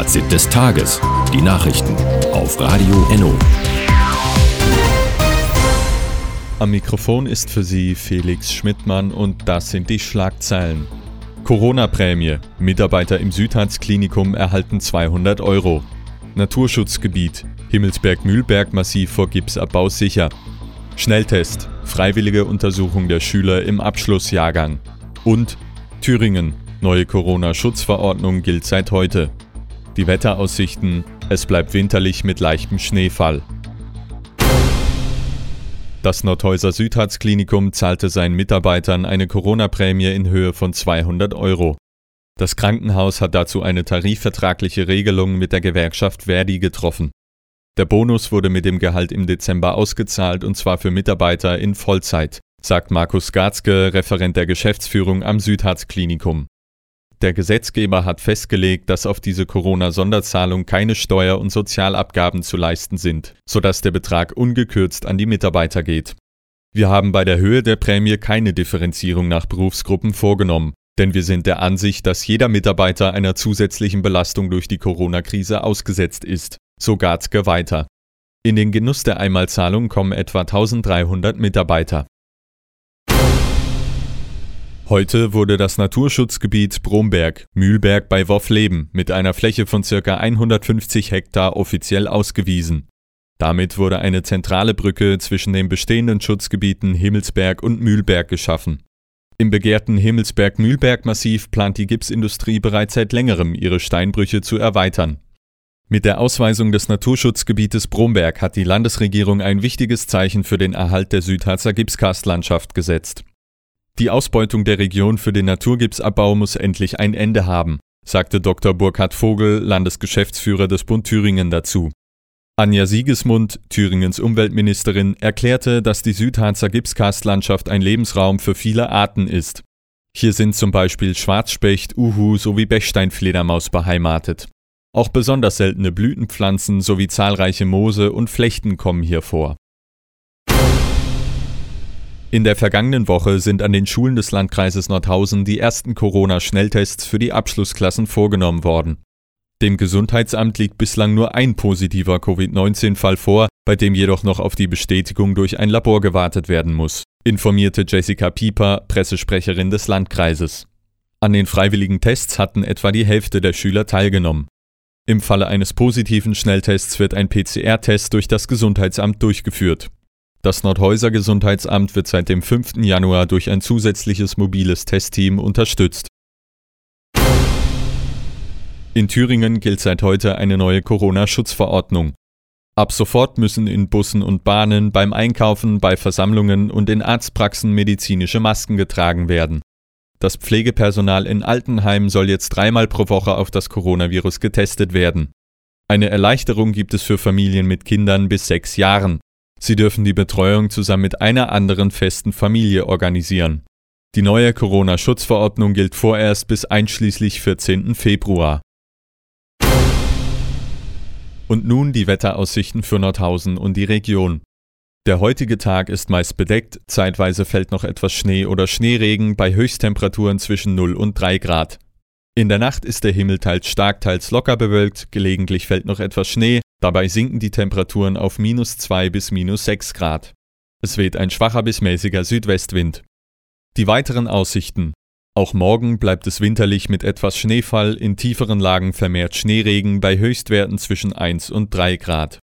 Fazit des Tages. Die Nachrichten auf Radio Enno. Am Mikrofon ist für Sie Felix Schmidtmann und das sind die Schlagzeilen. Corona-Prämie. Mitarbeiter im Südharz-Klinikum erhalten 200 €. Naturschutzgebiet. Himmelsberg-Mühlberg Massiv vor Gipsabbau sicher. Schnelltest. Freiwillige Untersuchung der Schüler im Abschlussjahrgang. Und Thüringen. Neue Corona-Schutzverordnung gilt seit heute. Die Wetteraussichten. Es bleibt winterlich mit leichtem Schneefall. Das Nordhäuser Südharz-Klinikum zahlte seinen Mitarbeitern eine Corona-Prämie in Höhe von 200 €. Das Krankenhaus hat dazu eine tarifvertragliche Regelung mit der Gewerkschaft ver.di getroffen. Der Bonus wurde mit dem Gehalt im Dezember ausgezahlt und zwar für Mitarbeiter in Vollzeit, sagt Markus Garzke, Referent der Geschäftsführung am Südharz-Klinikum. Der Gesetzgeber hat festgelegt, dass auf diese Corona-Sonderzahlung keine Steuer- und Sozialabgaben zu leisten sind, sodass der Betrag ungekürzt an die Mitarbeiter geht. Wir haben bei der Höhe der Prämie keine Differenzierung nach Berufsgruppen vorgenommen, denn wir sind der Ansicht, dass jeder Mitarbeiter einer zusätzlichen Belastung durch die Corona-Krise ausgesetzt ist, so Garzke weiter. In den Genuss der Einmalzahlung kommen etwa 1300 Mitarbeiter. Heute wurde das Naturschutzgebiet Bromberg-Mühlberg bei Woffleben mit einer Fläche von ca. 150 Hektar offiziell ausgewiesen. Damit wurde eine zentrale Brücke zwischen den bestehenden Schutzgebieten Himmelsberg und Mühlberg geschaffen. Im begehrten Himmelsberg-Mühlberg-Massiv plant die Gipsindustrie bereits seit längerem, ihre Steinbrüche zu erweitern. Mit der Ausweisung des Naturschutzgebietes Bromberg hat die Landesregierung ein wichtiges Zeichen für den Erhalt der Südharzer Gipskarstlandschaft gesetzt. Die Ausbeutung der Region für den Naturgipsabbau muss endlich ein Ende haben, sagte Dr. Burkhard Vogel, Landesgeschäftsführer des Bund Thüringen dazu. Anja Siegesmund, Thüringens Umweltministerin, erklärte, dass die Südharzer Gipskarstlandschaft ein Lebensraum für viele Arten ist. Hier sind zum Beispiel Schwarzspecht, Uhu sowie Bechsteinfledermaus beheimatet. Auch besonders seltene Blütenpflanzen sowie zahlreiche Moose und Flechten kommen hier vor. In der vergangenen Woche sind an den Schulen des Landkreises Nordhausen die ersten Corona-Schnelltests für die Abschlussklassen vorgenommen worden. Dem Gesundheitsamt liegt bislang nur ein positiver Covid-19-Fall vor, bei dem jedoch noch auf die Bestätigung durch ein Labor gewartet werden muss, informierte Jessica Pieper, Pressesprecherin des Landkreises. An den freiwilligen Tests hatten etwa die Hälfte der Schüler teilgenommen. Im Falle eines positiven Schnelltests wird ein PCR-Test durch das Gesundheitsamt durchgeführt. Das Nordhäuser Gesundheitsamt wird seit dem 5. Januar durch ein zusätzliches mobiles Testteam unterstützt. In Thüringen gilt seit heute eine neue Corona-Schutzverordnung. Ab sofort müssen in Bussen und Bahnen, beim Einkaufen, bei Versammlungen und in Arztpraxen medizinische Masken getragen werden. Das Pflegepersonal in Altenheimen soll jetzt 3-mal pro Woche auf das Coronavirus getestet werden. Eine Erleichterung gibt es für Familien mit Kindern bis 6 Jahren. Sie dürfen die Betreuung zusammen mit einer anderen festen Familie organisieren. Die neue Corona-Schutzverordnung gilt vorerst bis einschließlich 14. Februar. Und nun die Wetteraussichten für Nordhausen und die Region. Der heutige Tag ist meist bedeckt, zeitweise fällt noch etwas Schnee oder Schneeregen bei Höchsttemperaturen zwischen 0 und 3 Grad. In der Nacht ist der Himmel teils stark, teils locker bewölkt, gelegentlich fällt noch etwas Schnee, dabei sinken die Temperaturen auf -2 bis -6 Grad. Es weht ein schwacher bis mäßiger Südwestwind. Die weiteren Aussichten. Auch morgen bleibt es winterlich mit etwas Schneefall, in tieferen Lagen vermehrt Schneeregen bei Höchstwerten zwischen 1 und 3 Grad.